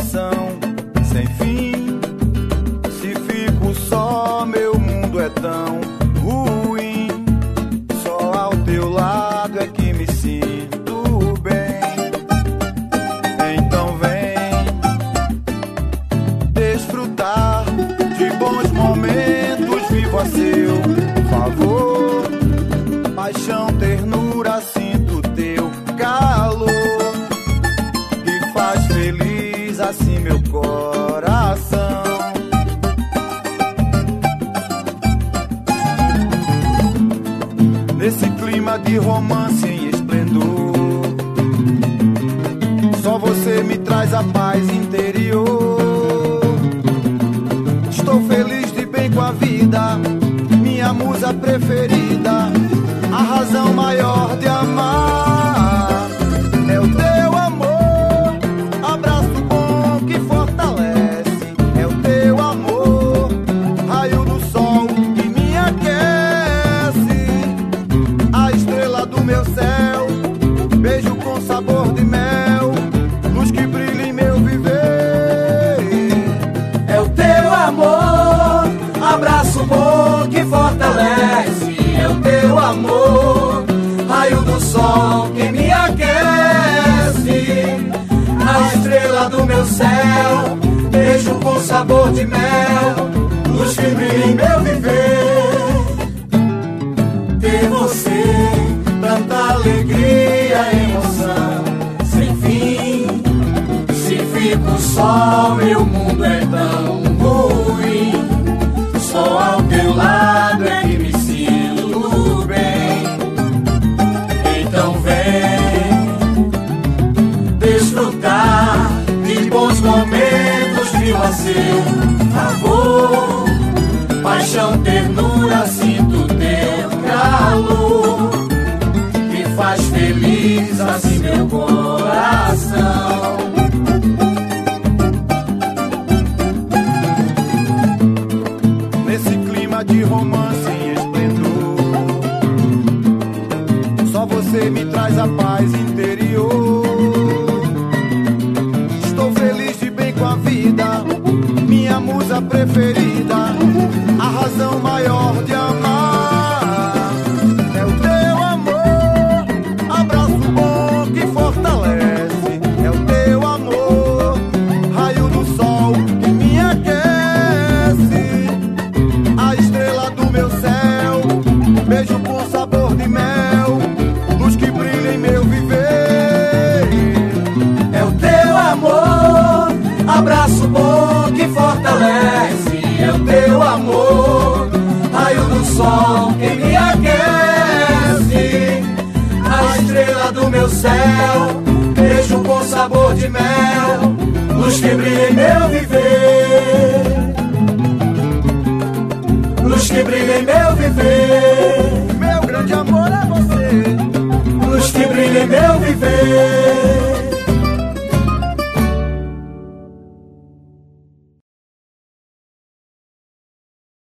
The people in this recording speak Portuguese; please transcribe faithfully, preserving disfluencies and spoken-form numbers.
emoção sem fim. Se fico só, meu mundo é tão ruim. Só ao teu lado é que me sinto bem. Então vem desfrutar de bons momentos, vivo a seu favor. Paixão, ternura, sinto teu calor, que faz feliz assim meu coração. Nesse clima de romance em esplendor, só você me traz a paz interior. Estou feliz de bem com a vida, minha musa preferida, a razão maior de amar é o teu amor, abraço bom que fortalece. É o teu amor, raio do sol que me aquece, a estrela do meu céu, beijo com sabor de mel, luz que brilha em meu viver. É o teu amor, abraço bom que fortalece. É o teu amor, raio do sol que me aquece, a estrela do meu céu, beijo com sabor de mel, luz que brilha em meu viver. Ter você, tanta alegria, emoção sem fim. Se fico só, meu mundo é tão ruim. Só ao teu lado é que me sinto bem. Então vem desfrutar de bons momentos, vivo a seu favor. Paixão, ternura, sinto teu calor, que faz feliz assim meu coração. Nesse clima de romance em esplendor, só você me traz a paz interior. Estou feliz de bem com a vida, minha musa preferida, a razão maior de amar é o teu amor, abraço bom que fortalece. É o teu amor, raio do sol que me aquece, a estrela do meu céu, beijo com sabor de mel, luz que brilha em meu viver. É o teu amor, abraço bom que fortalece. É o teu amor, raio do sol que me aquece, a estrela do meu céu, beijo com sabor de mel, luz que brilha em meu viver. Luz que brilha em meu viver.